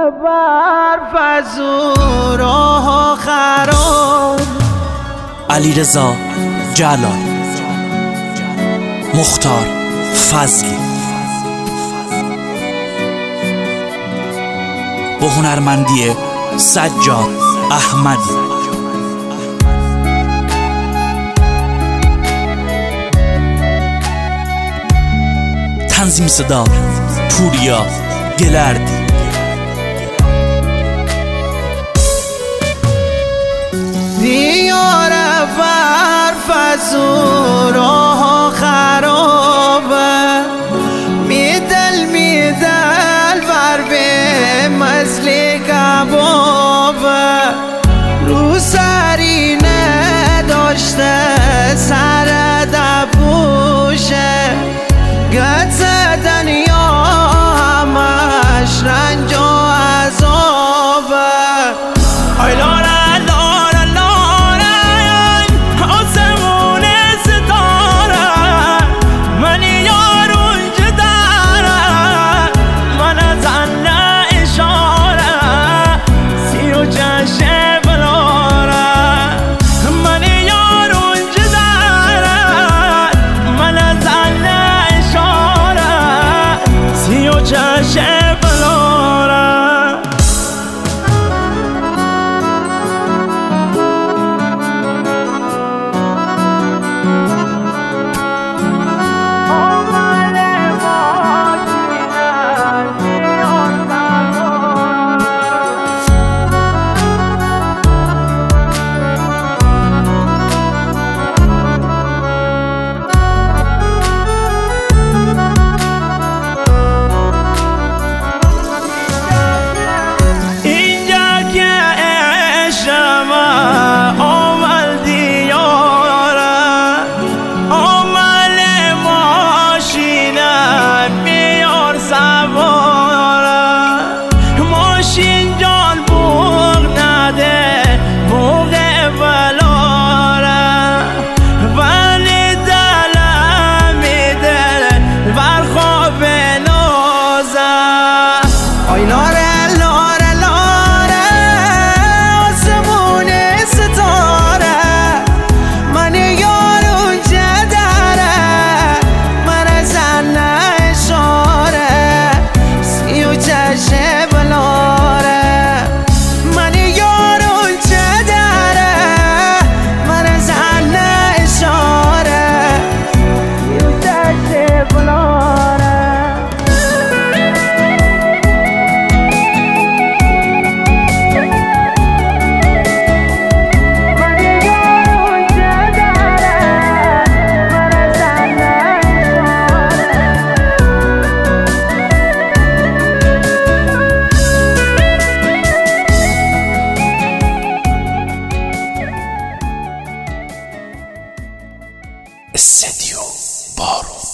برف از او راه خراب. علیرضا جلال، مختار فضلی با هنرمندی سجاد احمدی. تنظیم صدا پوریا گلردی. دیار برف از او راه خرابه، میدل بر به مزل کبابه. رو سری نداشته سر دبوشه، گد زدن یا همش رنج و عذابه. ای لاره لاره لاره آسمون ستاره، من یارون جداره من از انه اشاره. سی و چشه بلاره من یارون جداره من از انه اشاره. سی و چشه بلاره لاره لاره لاره آسمون ستاره، من یارون جداره من از انه اشاره. سی و چشه بلاره من یارون جداره من از انه اشاره. سی و چشه بلاره استدیو بارون.